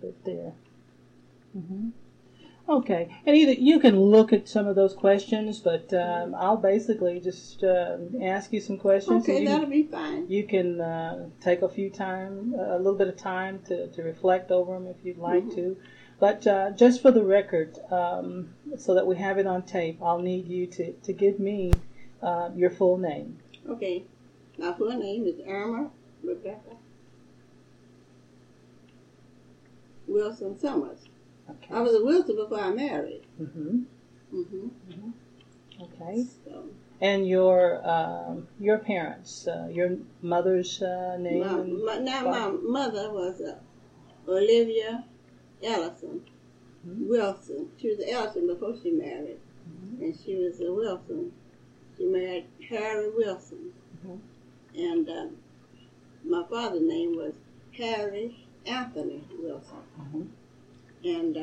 bit there. Mm-hmm. Okay, and either you can look at some of those questions, but I'll basically just ask you some questions. Okay, that'll be fine. You can take a little bit of time to reflect over them if you'd like to. But just for the record, so that we have it on tape, I'll need you to give me your full name. Okay, my full name is Irma Rebecca Wilson Summers. Okay. I was a Wilson before I married. Okay. So. And your parents, your mother's name? My mother was Olivia Ellison Wilson. She was an Ellison before she married, and she was a Wilson. She married Harry Wilson, and my father's name was Harry Anthony Wilson. And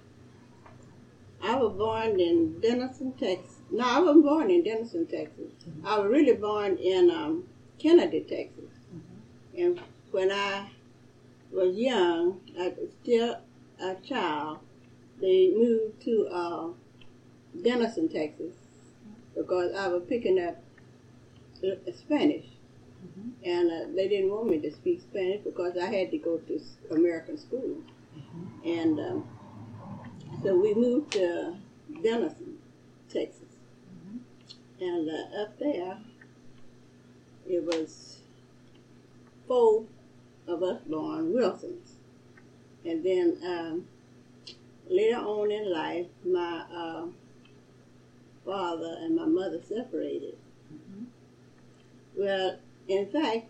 I was born in Denison, Texas. No, I wasn't born in Denison, Texas. I was really born in Kennedy, Texas. And when I was young, I was still a child, they moved to Denison, Texas, because I was picking up Spanish. And they didn't want me to speak Spanish because I had to go to American school. And so we moved to Denison, Texas. And up there, it was 4 of us born Wilsons. And then later on in life, my father and my mother separated. Well, in fact,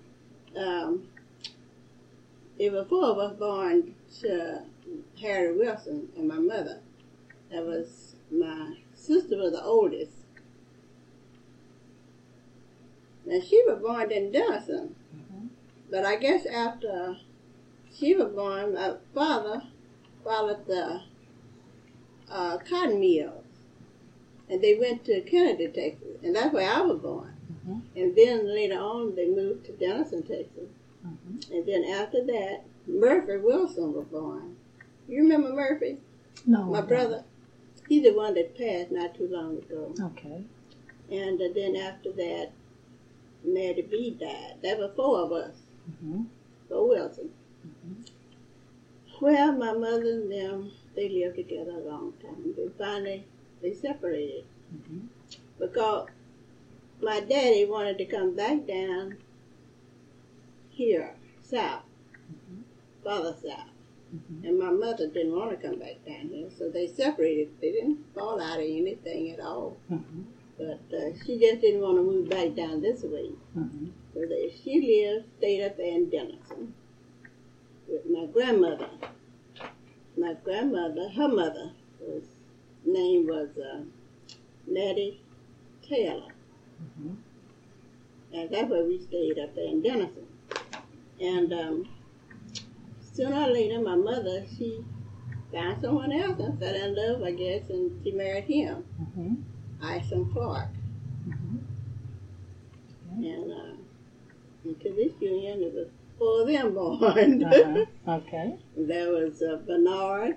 there were 4 of us born to Harry Wilson and my mother. That was, my sister was the oldest. Now, she was born in Denison. But I guess after she was born, my father followed the cotton mills. And they went to Kennedy, Texas. And that's where I was born. And then later on, they moved to Denison, Texas. And then after that, Murphy Wilson was born. You remember Murphy? No. My brother. He's the one that passed not too long ago. Okay. And then after that, Mary B. died. There were 4 of us. 4 Wilson. Well, my mother and them, they lived together a long time. Then finally, they separated. Because my daddy wanted to come back down here, south, farther south. And my mother didn't want to come back down here, so they separated. They didn't fall out of anything at all. But she just didn't want to move back down this way. So she stayed up there in Denison with my grandmother. My grandmother, her mother, name was Nettie Taylor. And that's where we stayed up there in Denison. And sooner or later, my mother, she found someone else and fell in love, I guess, and she married him, Ison Clark. And into this union, there was 4 of them born. Okay. There was Bernard,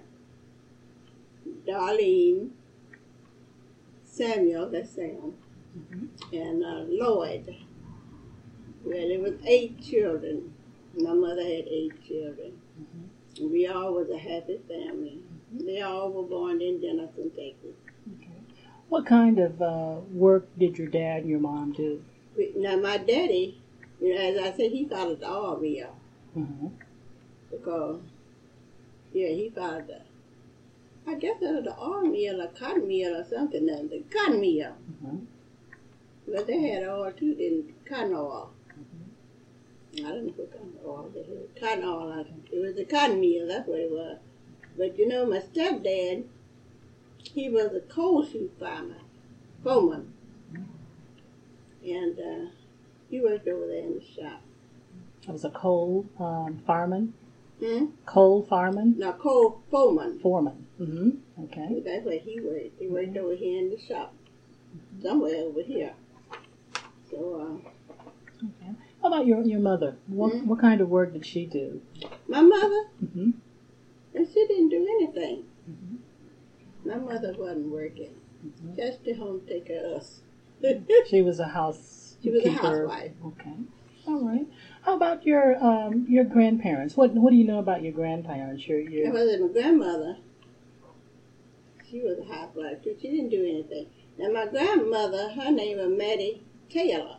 Darlene, Samuel, that's Sam, and Lloyd. Well, there was 8 children. My mother had 8 children. And we all was a happy family. They all were born in Denison, Texas. Okay. What kind of work did your dad and your mom do? Now, my daddy, as I said, he followed the oil mill. Because, he followed I guess that was the oil mill or cotton mill or something. The cotton mill. But they had oil too, cotton oil. I don't know what kind of oil they had. Cotton oil. It was the cotton mill, that's what it was. But my stepdad, he was a coal chute foreman. And he worked over there in the shop. It was a coal fireman? Coal fireman? No, coal foreman. Foreman. Okay. That's where he worked. He worked over here in the shop. Somewhere over here. So, okay. How about your mother? What kind of work did she do? My mother? she didn't do anything. Mm-hmm. My mother wasn't working. Mm-hmm. Just stay home to take care of us. She was a housekeeper. She was a housewife. Okay. All right. How about your grandparents? What do you know about your grandparents? That was my grandmother. She was a housewife too. She didn't do anything. And my grandmother, her name was Mattie Taylor.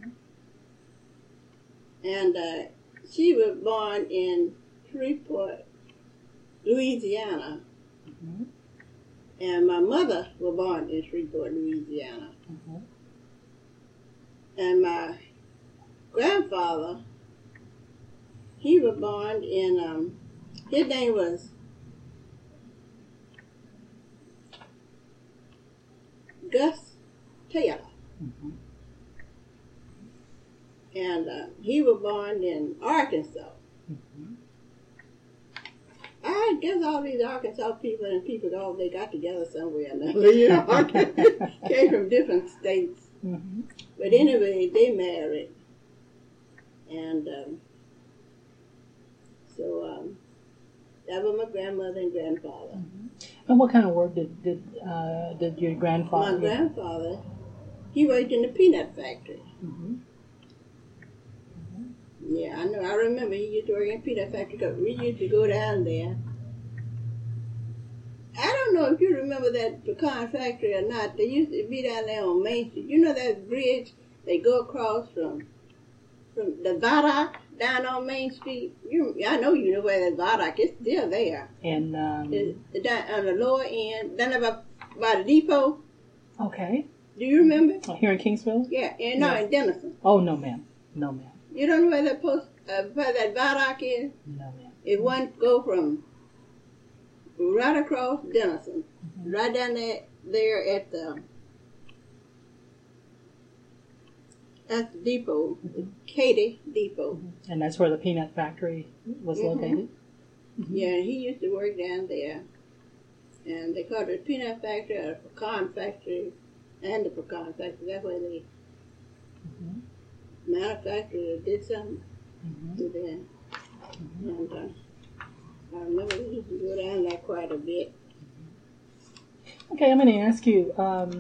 And she was born in Shreveport, Louisiana. Mm-hmm. And my mother was born in Shreveport, Louisiana. Mm-hmm. And my grandfather, he was born in, his name was Gus Taylor. Mm-hmm. And he was born in Arkansas. Mm-hmm. I guess all these Arkansas people and people, they got together somewhere or another. You know, came from different states. Mm-hmm. But anyway, they married. And so that was my grandmother and grandfather. Mm-hmm. And what kind of work did your grandfather? My grandfather, he worked in the peanut factory. Mm-hmm. Yeah, I know. I remember he used to work in the peanut factory because we used to go down there. I don't know if you remember that pecan factory or not. They used to be down there on Main Street. You know that bridge they go across from the Viaduct down on Main Street? I know you know where the Viaduct is. Still there. And It's down on the lower end, down by the depot. Okay. Do you remember? Here in Kingsville? Yeah, and no, in Denison. Oh, no, ma'am. No, ma'am. You don't know where where that Viaduct is? No, ma'am. It one go from right across Denison, right down there at the depot, Katy Depot. Mm-hmm. And that's where the peanut factory was located? Mm-hmm. Yeah, and he used to work down there. And they called it a peanut factory or a pecan factory and the pecan factory. That's where they manufactured or did something to them. And I remember we used to go down there quite a bit. Okay, I'm going to ask you,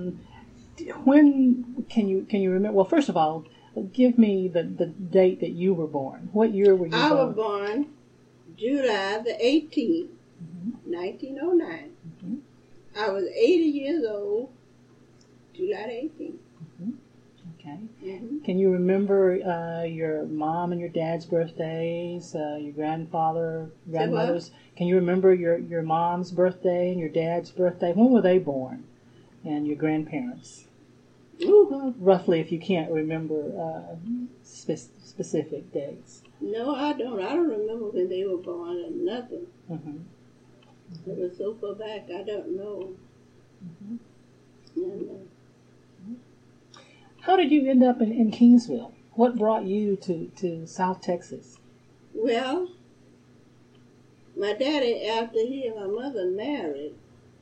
when can you remember? Well, first of all, give me the date that you were born. What year were you born? I was born July the 18th, 1909. Mm-hmm. I was 80 years old, July the 18th. Mm-hmm. Okay. Mm-hmm. Can you remember your mom and your dad's birthdays, your grandmother's? Can you remember your mom's birthday and your dad's birthday? When were they born? And your grandparents? Ooh. Roughly, if you can't remember specific dates. No, I don't. I don't remember when they were born or nothing. Mm-hmm. It was so far back, I don't know. Mm-hmm. And, how did you end up in Kingsville? What brought you to South Texas? well, my daddy, after he and my mother married,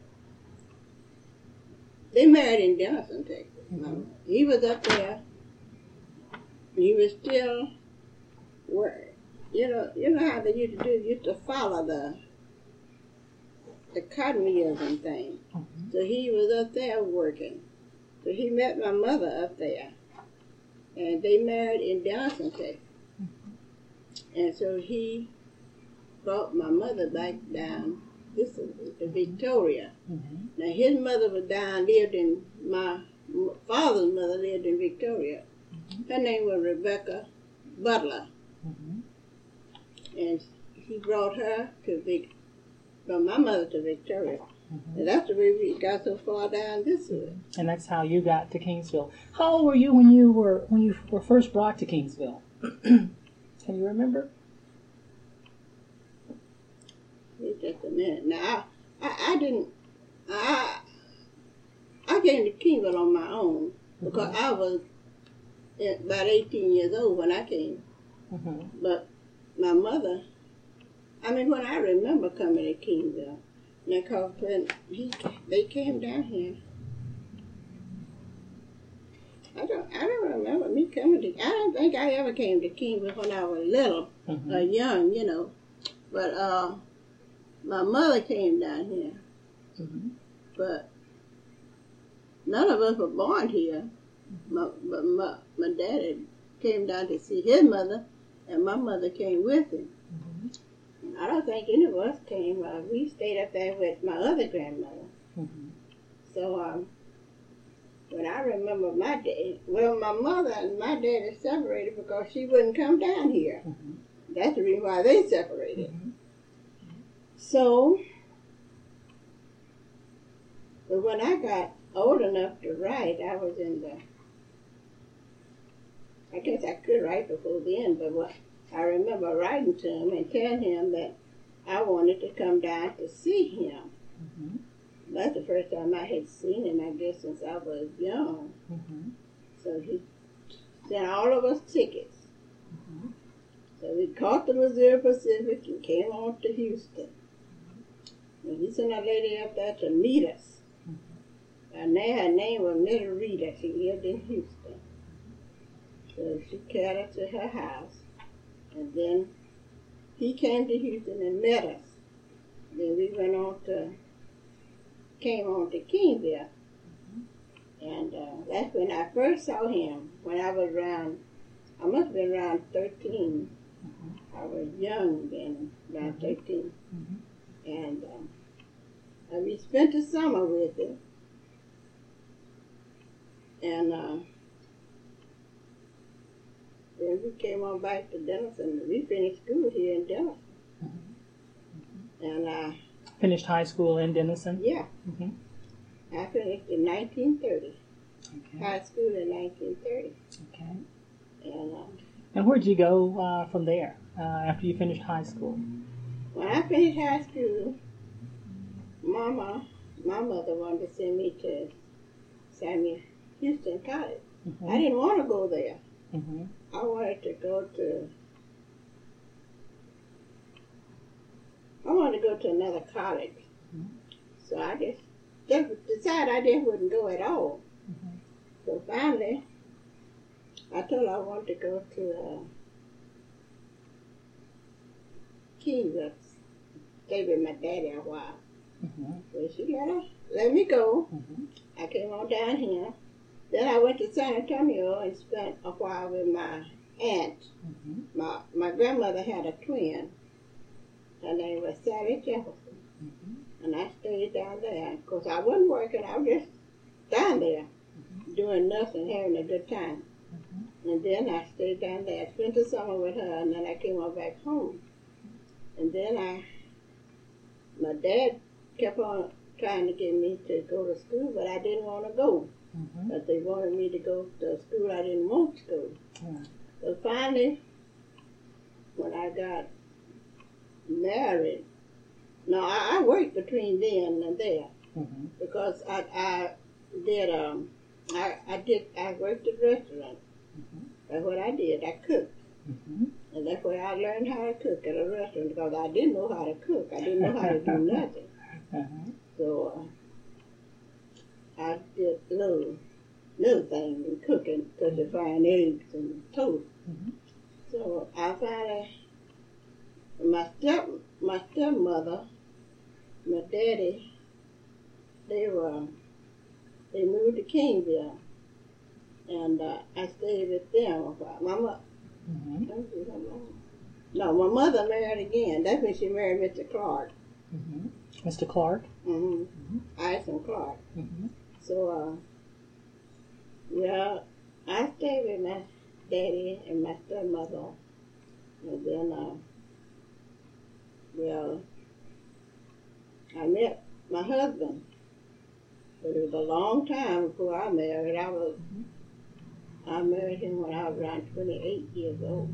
they married in Denison, Texas. Mm-hmm. He was up there. He was still working. You know how they used to do. You used to follow the cotton mills and things. Mm-hmm. So he was up there working. So he met my mother up there, and they married in Denison, Texas. Mm-hmm. And so he brought my mother back down. This is Victoria. Mm-hmm. Now his mother lived in my father's mother lived in Victoria. Mm-hmm. Her name was Rebecca Butler. Mm-hmm. And he brought her from my mother to Victoria. Mm-hmm. And that's the way we got so far down this way. And that's how you got to Kingsville. How old were you when you were first brought to Kingsville? Can you remember? Wait just a minute. Now I didn't. I came to Kingsville on my own because I was about 18 years old when I came. Mm-hmm. But my mother, when I remember coming to Kingsville, because when they came down here, I don't remember me coming to. I don't think I ever came to Kingsville when I was little or young, But my mother came down here, but none of us were born here. My daddy came down to see his mother, and my mother came with him. I don't think any of us came. We stayed up there with my other grandmother. So when I remember my dad, well, my mother and my daddy separated because she wouldn't come down here. That's the reason why they separated. So, but when I got old enough to write, I was in the, I guess I could write before then, but what I remember writing to him and telling him that I wanted to come down to see him. That's the first time I had seen him, I guess, since I was young. So he sent all of us tickets. So we caught the Missouri Pacific and came on to Houston. And he sent a lady up there to meet us. And her name was Little Rita. She lived in Houston. So she carried us to her house. And then he came to Houston and met us. Then we came on to Kingville. And that's when I first saw him, when I was around, I must have been around 13. I was young then, around 13. And we spent the summer with him. And then we came on back to Denison. We finished school here in Denison. And finished high school in Denison? Yeah. I finished in 1930. Okay. High school in 1930. Okay. And where'd you go from there after you finished high school? When I finished high school, my mother wanted to send me to Samuel Houston College. I didn't want to go there. I wanted to go to another college. So I just decided I just wouldn't go at all. So finally, I told her I wanted to go to Kingville, stay with my daddy a while. So she let me go. I came on down here. Then I went to San Antonio and spent a while with my aunt. My grandmother had a twin. Her name was Sally Jefferson. And I stayed down there. Of course, I wasn't working. I was just down there doing nothing, having a good time. And then I stayed down there. I spent the summer with her, and then I came on back home. And then my dad kept on trying to get me to go to school, but I didn't want to go. But they wanted me to go to a school I didn't want to go. So finally, when I got married, no, I worked between then and there because I worked at a restaurant. That's what I did. I cooked. And that's where I learned how to cook at a restaurant because I didn't know how to cook. I didn't know how to do nothing. So I did little things in cooking, such as frying eggs and toast. So I finally, my stepmother, my daddy, they moved to Kingville, and I stayed with them a while. No, my mother married again. That's when she married Mr. Clark. Mr. Clark? Ison Clark. So, I stayed with my daddy and my stepmother. And then, I met my husband. But it was a long time before I married. I married him when I was around 28 years old.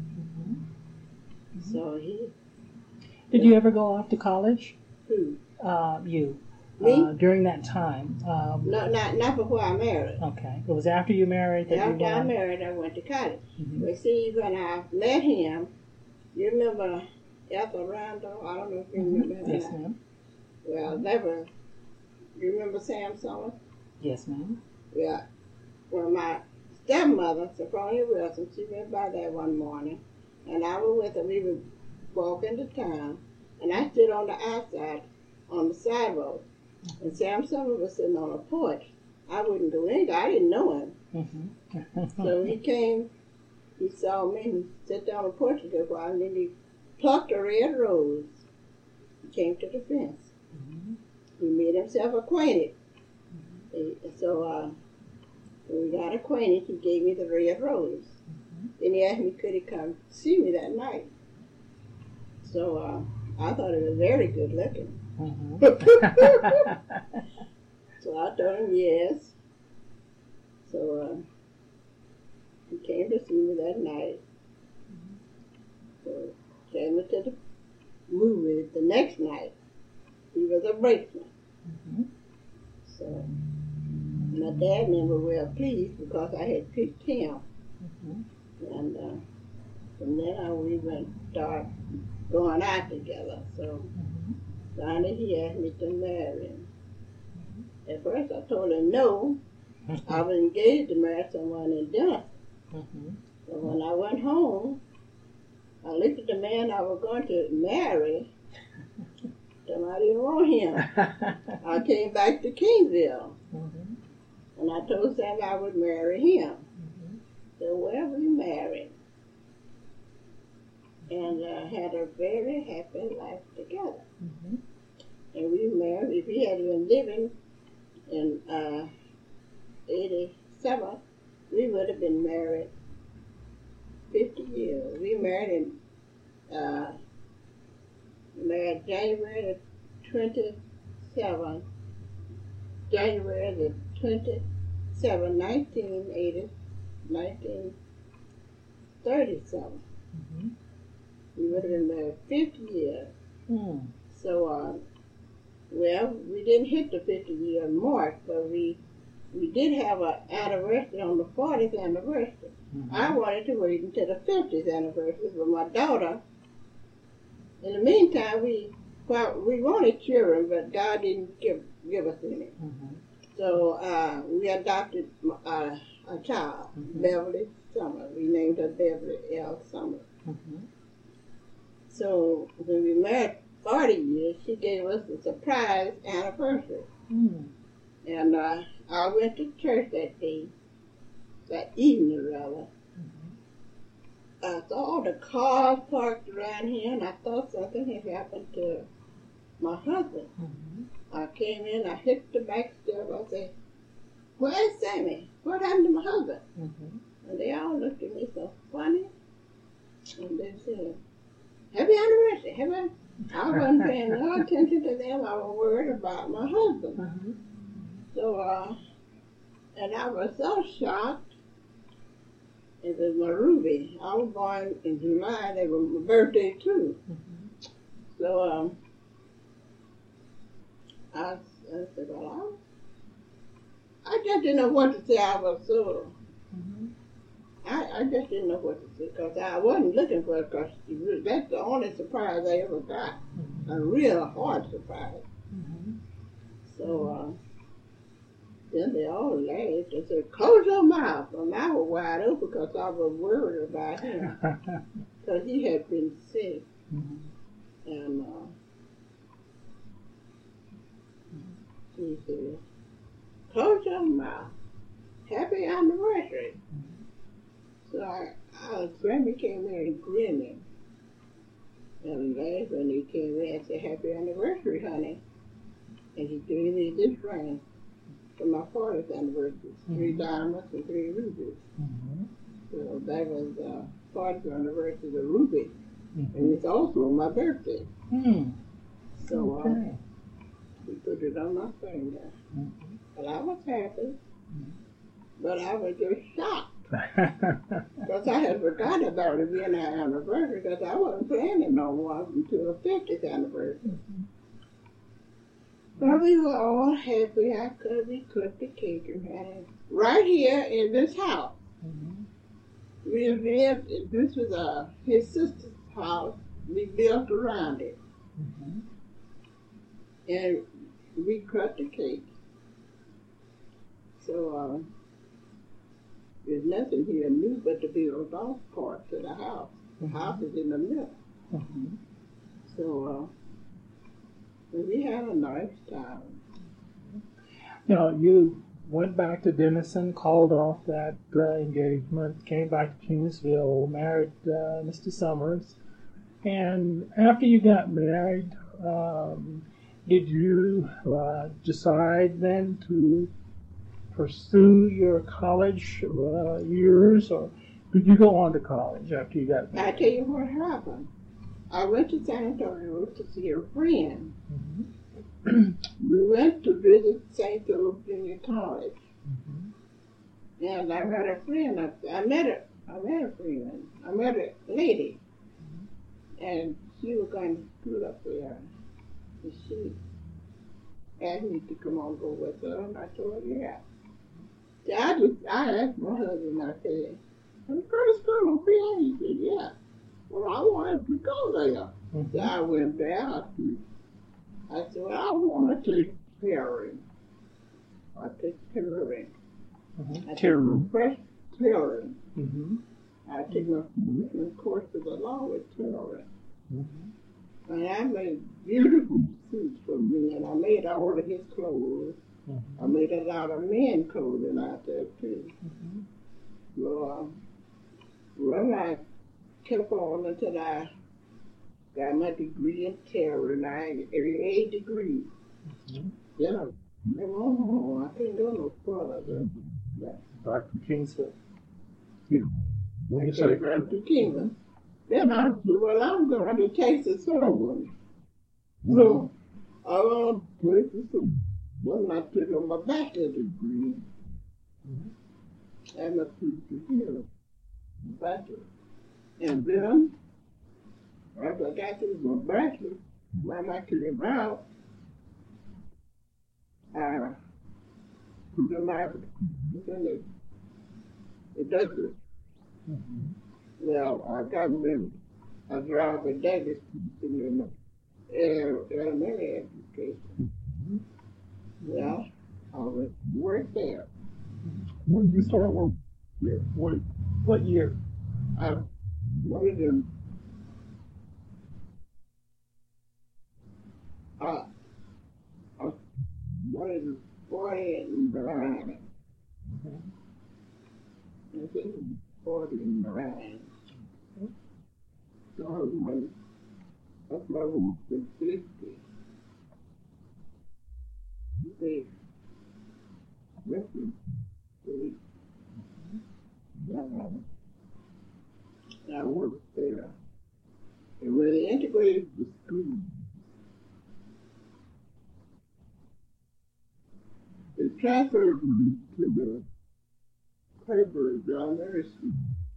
So Did you ever go off to college? Who? You. Me? During that time. No, not before I married. Okay. It was after you married that After you I married, I went to college. But see, when I met him, you remember Ethel Randall? I don't know if you remember her. Yes, ma'am. Well, you remember Sam Summers? Yes, ma'am. Well, my stepmother, Sophronia Wilson, she went by there one morning, and I was with her. We were walking to town, and I stood on the outside on the sidewalk. And Sam Summer was sitting on a porch. I wouldn't go in. I didn't know him. So he came, he saw me, and he sat down on the porch for a while, and then he plucked a red rose. He came to the fence. He made himself acquainted. So when we got acquainted, he gave me the red rose. Then he asked me could he come see me that night. So I thought it was very good looking. So I told him yes. So he came to see me that night. So came to the movie the next night. He was a brakeman. So my dad never well pleased because I had picked him. And from then on we went start going out together. So finally he asked me to marry him. At first I told him no. I was engaged to marry someone in Denver. So when I went home, I looked at the man I was going to marry. I didn't want him. I came back to Kingsville. And I told Sam I would marry him. So well, we married. And had a very happy life together. And we married. If he had been living in 87, we would have been married 50 years. We married January the 27th, January the 27th, 1937. We would have been married 50 years. So, well, we didn't hit the 50-year mark, but we did have an anniversary on the 40th anniversary. I wanted to wait until the 50th anniversary, but my daughter, in the meantime, we wanted children, but God didn't give us any. So we adopted a child, Beverly Summer. We named her Beverly L. Summer. So when we married 40 years, she gave us a surprise anniversary. And I went to church that day, that evening rather. I saw all the cars parked around here, and I thought something had happened to my husband. I came in, I hit the back step, I said, "Where's Sammy? What happened to my husband?" And they all looked at me so funny, and they said, "Happy anniversary, happy." I wasn't paying no attention to them. I was worried about my husband. So, and I was so shocked. It was my Ruby. I was born in July. They were my birthday too. So I said, "Well, I just didn't know what to say." I was so. I just didn't know what to say because I wasn't looking for it because that's the only surprise I ever got. A real hard surprise. So then they all laughed and said, "Close your mouth." And I was wide open because I was worried about him because he had been sick. And she said, "Close your mouth. Happy anniversary." So Grammy came in and grinning. And laughed when he came in and said, "Happy anniversary, honey." And he gave me this ring for my 40th anniversary. 3 diamonds and 3 rubies. So that was the 40th anniversary of the ruby. And it's also my birthday. So we put it on my finger. But I was happy. But I was just shocked. Because I had forgotten about it being our anniversary because I wasn't planning no more until the 50th anniversary. But we were all happy. We cooked the cake and had it right here in this house. We lived, this was his sister's house. We built around it. And we cut the cake. So there's nothing here new but to build off parts of the house. The house is in the middle. So And we had a nice time. You went back to Denison, called off that engagement, came back to Kingsville, married Mr. Summers. And after you got married, did you decide then to pursue your college years, or did you go on to college after you got married? I tell you what happened. I went to San Antonio to see a friend. Mm-hmm. We went to visit St. Philip Junior College. Mm-hmm. And I had a friend up there. I met a lady. And she was going to school up there. And she asked me to come on go with her. And I told her, yeah. So I asked my husband, I said, I'm going to school up here. He said, yeah. Well, I wanted to go there. Mm-hmm. So I went there. I said, well, I want to take tailoring. I take tailoring. Mm-hmm. I take fresh tailoring. Mm-hmm. I take my courses along with tailoring. Mm-hmm. And I made beautiful suits for me, and I made all of his clothes. Mm-hmm. I made a lot of men clothing out there, too. Mm-hmm. Well, I kept on until I got my degree in tailoring. I got 88 degrees. Mm-hmm. Then I went home. I couldn't go no further than that. Back to Kingsville. Yeah. When you I say came to Kingdom. Then I said, well, I'm going to Texas Southern. So I went to Texas Southern. Well, I took on my bachelor's degree. And my teacher here, bachelor. And then, after I got to my bachelor, when I came out, I put in my, it doesn't. Mm-hmm. Well, I got married. I drive a Davis in the elementary education. Well, I went to work there. When did you start work? Yeah. What year? I wanted to, I wanted to 40 in Mariah. I think 40 in Mariah. So that's my home in 50. They went to I worked there. And when they integrated the school, they transferred me to the Clayburgh Elementary School.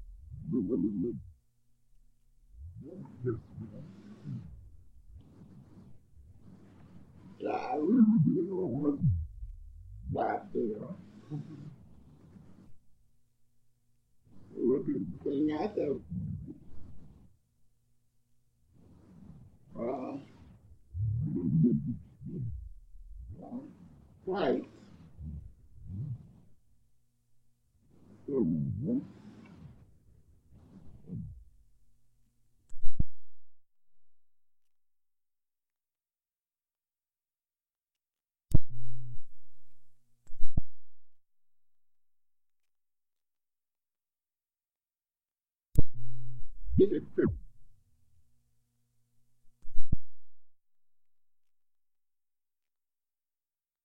So I really didn't want to back there. Looking thing I thought, right. Get it